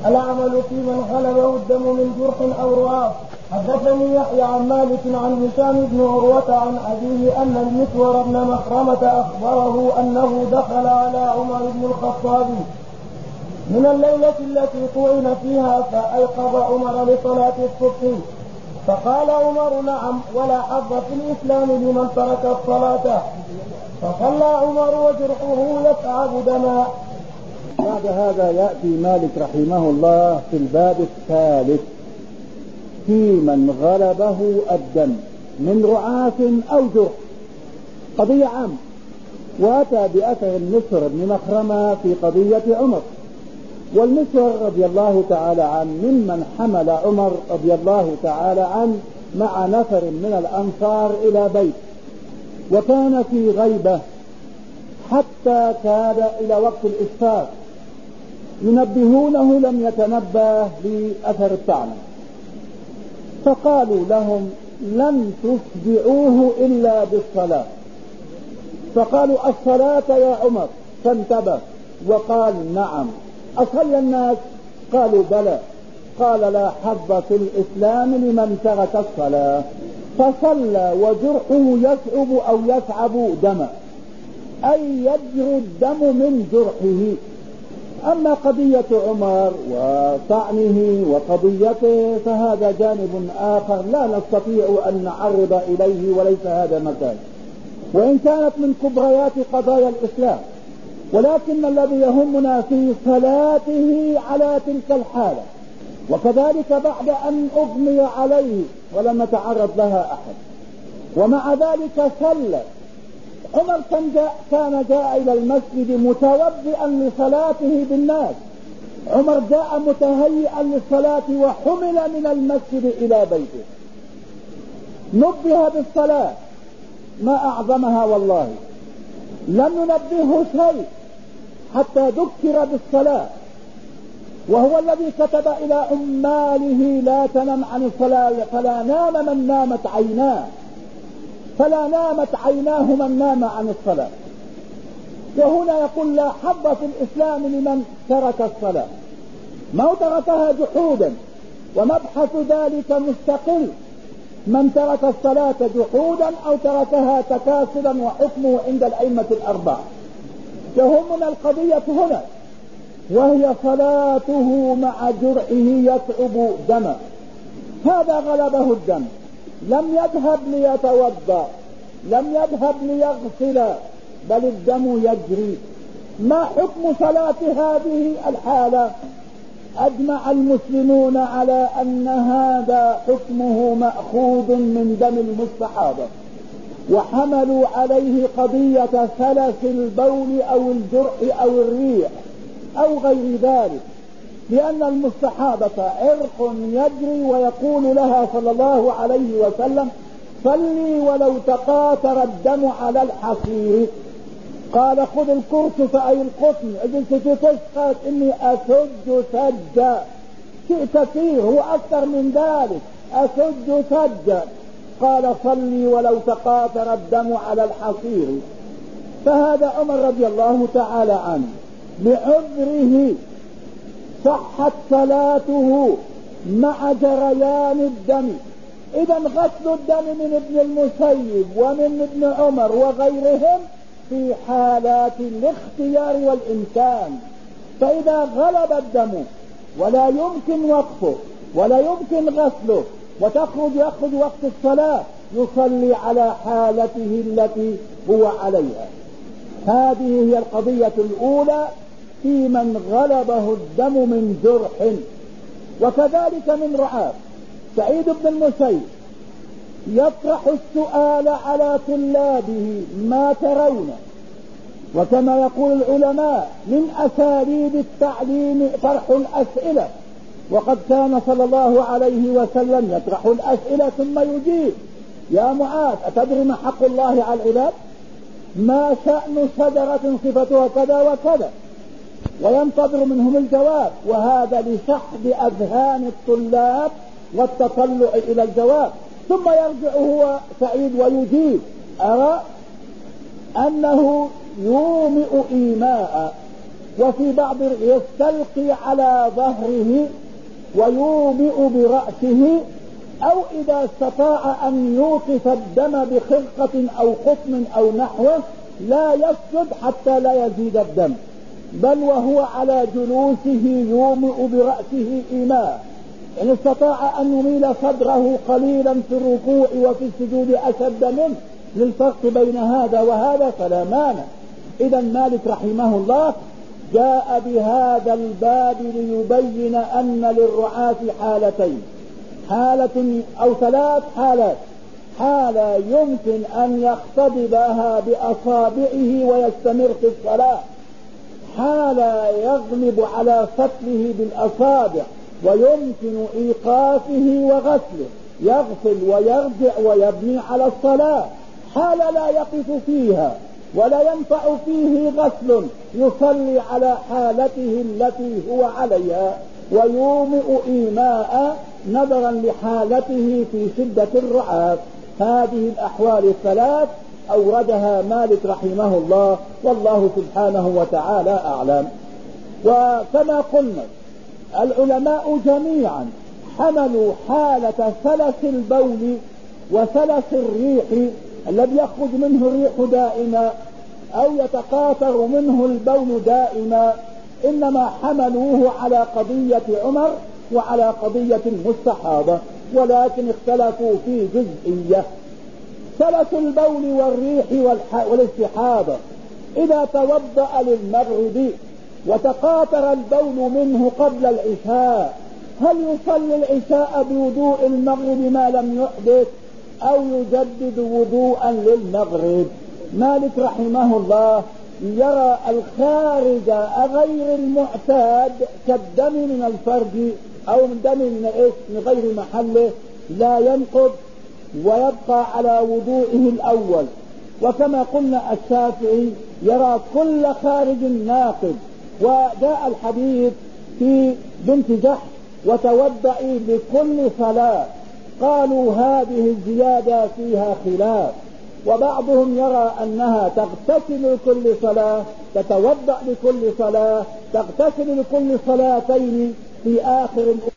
العمل في من غلبه الدم من جرح أو رعاف. حدثني يحيى عن مالك عن هشام بن عروة عن أبيه أن المسور بن مخرمة أخبره أنه دخل على عمر بن الخطاب من الليلة التي طعن فيها فأيقظ عمر لصلاة الصبح، فقال عمر: نعم، ولا حظ في الإسلام لمن ترك الصلاة. فصلى عمر وجرحه يسعب دما. بعد هذا يأتي مالك رحمه الله في الباب الثالث في من غلبه الدم من رعاف أو جرح، قضية عامة. وأتى بأثر المسور بن مخرمة في قضية عمر، والمسور رضي الله تعالى عنه ممن حمل عمر رضي الله تعالى عنه مع نفر من الأنصار إلى بيت، وكان في غيبة حتى كاد إلى وقت الإسفار، ينبهونه لم يتنبه لأثر الطعنة، فقالوا لهم: لن تفجعوه إلا بالصلاة. فقالوا: الصلاة يا عمر، فانتبه وقال: نعم. أصلى الناس؟ قالوا: بلى. قال: لا حظ في الإسلام لمن ترك الصلاة. فصلى وجرحه يسعب أو يسعب دما، أي يجري الدم من جرحه. أما قضية عمر وطعنه وقضيته فهذا جانب آخر لا نستطيع أن نعرض إليه، وليس هذا مكان، وإن كانت من كبريات قضايا الإسلام، ولكن الذي يهمنا في صلاته على تلك الحالة، وكذلك بعد أن أغمي عليه ولم يتعرض لها أحد. ومع ذلك صلى عمر. كان جاء إلى المسجد متوضئا لصلاته بالناس. عمر جاء متهيئا للصلاة وحمل من المسجد إلى بيته، نبه بالصلاة، ما أعظمها والله. لم ينبهه شيء حتى ذكر بالصلاة، وهو الذي كتب إلى عماله: لا تنم عن الصلاة فلا نام من نامت عيناه، فلا نامت عيناه من نام عن الصلاة. وهنا يقول: لا حظ في الإسلام لمن ترك الصلاة، ما تركها جحودا، ومبحث ذلك مستقل، من ترك الصلاة جحودا أو تركها تكاسلا، وحكمه عند الأئمة الأربعة. يهمنا القضية هنا، وهي صلاته مع جرحه يسعب دما. هذا غلبه الدم، لم يذهب ليتوضا، لم يذهب ليغسل، بل الدم يجري. ما حكم صلاة هذه الحالة؟ أجمع المسلمون على أن هذا حكمه مأخوذ من دم المستحاضة، وحملوا عليه قضية سلس البول أو الجرح أو الريح أو غير ذلك، لأن المستحاضة عرق يجري، ويقول لها صلى الله عليه وسلم: صلي ولو تقاطر الدم على الحصير. قال: خذ الكرسف أي القطن، اجلس تسقط، إني أسج سجا. شيء كثير، هو أكثر من ذلك، أسج سجا. قال: صلي ولو تقاطر الدم على الحصير. فهذا عمر رضي الله تعالى عنه لعذره صحت صلاته مع جريان الدم. إذا غسل الدم من ابن المسيب ومن ابن عمر وغيرهم في حالات الاختيار والإمكان. فإذا غلب الدم ولا يمكن وقفه ولا يمكن غسله يخرج وقت الصلاة، يصلي على حالته التي هو عليها. هذه هي القضية الأولى في من غلبه الدم من جرح. وكذلك من رعاف. سعيد بن المسيب يطرح السؤال على طلابه: ما ترون؟ وكما يقول العلماء من أساليب التعليم طرح الأسئلة، وقد كان صلى الله عليه وسلم يطرح الأسئلة ثم يجيب: يا معاذ، أتدري ما حق الله على العباد؟ ما شأن شجرة صفتها كذا وكذا، وينتظر منهم الجواب. وهذا لسحب أذهان الطلاب والتطلع إلى الجواب، ثم يرجع هو سعيد ويجيب. أرى أنه يومئ إيماء وفي بعض يستلقي على ظهره ويوبئ برأسه، أو إذا استطاع أن يوقف الدم بخرقة أو قطن أو نحوه لا يسجد حتى لا يزيد الدم، بل وهو على جلوسه يومئ برأسه إيماء. إن استطاع أن يميل صدره قليلا في الركوع وفي السجود أشد منه للفرق بين هذا وهذا فلا مانع. إذا مالك رحمه الله جاء بهذا الباب ليبين أن للرعاة حالتين، حالة أو 3 حالات: حالة يمكن أن يختضبها بأصابعه ويستمر في الصلاة، حالة يغلب على فتله بالأصابع ويمكن إيقافه وغسله، يغسل ويرجع ويبني على الصلاة، حالة لا يقف فيها ولا ينفع فيه غسل، يصلي على حالته التي هو عليها ويومئ إيماء نظرا لحالته في شدة الرعاة. هذه الأحوال ال3 أوردها مالك رحمه الله، والله سبحانه وتعالى أعلم. وكما قلنا العلماء جميعا حملوا حالة سلس البول وسلس الريح الذي يخرج منه الريح دائما أو يتقاطر منه البول دائما، إنما حملوه على قضية عمر وعلى قضية المستحاضة، ولكن اختلفوا في جزئية. سلس البول والريح والاستحاضة إذا توضأ للمغرب وتقاطر البول منه قبل العشاء، هل يصلي العشاء بوضوء المغرب ما لم يحدث أو يجدد وضوءا للمغرب؟ مالك رحمه الله يرى الخارج غير المعتاد كالدم من الفرج أو من دم من غير محله لا ينقض ويبقى على وضوئه الأول. وكما قلنا الشافعي يرى كل خارج ناقض، وجاء الحديث في بنت جحش وتوضئي لكل صلاة، قالوا هذه الزيادة فيها خلاف، وبعضهم يرى أنها تغتسل لكل صلاة، تتوضأ لكل صلاة، تغتسل لكل صلاتين في آخر